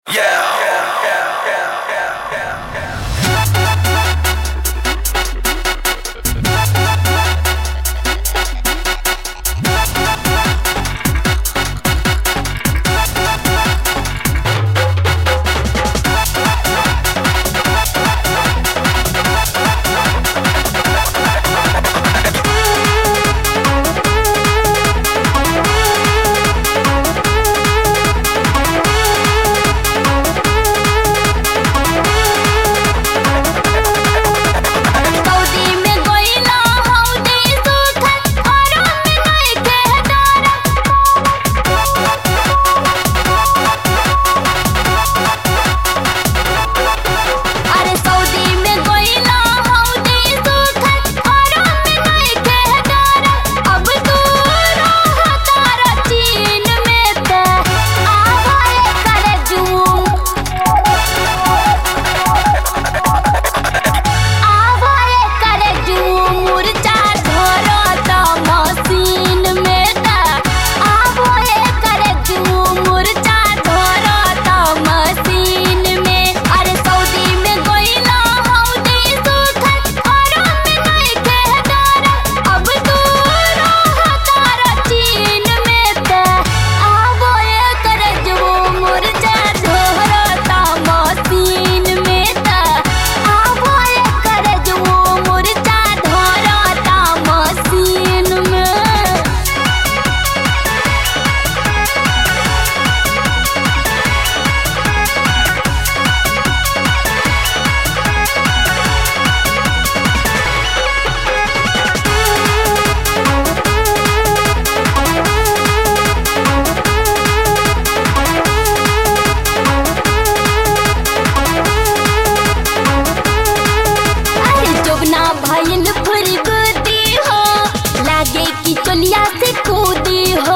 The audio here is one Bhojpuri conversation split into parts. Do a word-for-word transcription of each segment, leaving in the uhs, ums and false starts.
चलिया से कूदी हो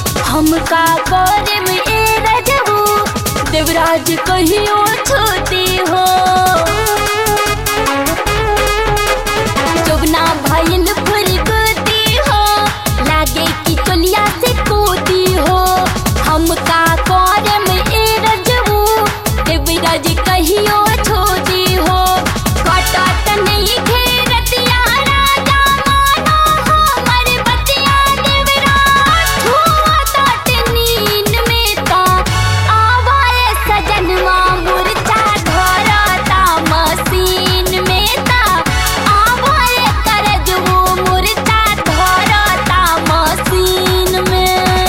हमका करे में ए रजबू देवराज कहियो छोती हो जोगना भइल फुरगती हो लागे कि चलिया से कूदी हो हमका करे में ए रजबू देवराज कहियो छोती हो कटत नहीं घेरतिया राजा मानो हमर बतिया देवराज हुआ तात नींद में का आवाए सजनवा मुर्चा धरता मशीन में का आवाए करजू मुर्चा धरता मशीन में।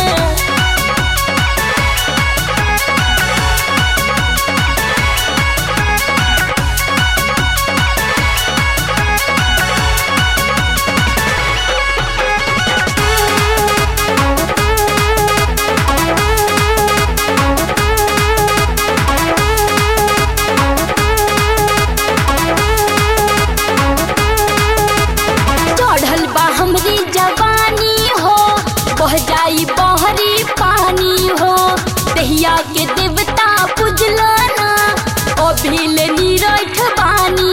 चढ़ल बा हमरी जवानी हो बह जाई बहरी पानी हो दहिया के देवता पूजला ना अभिल नीरठ बानी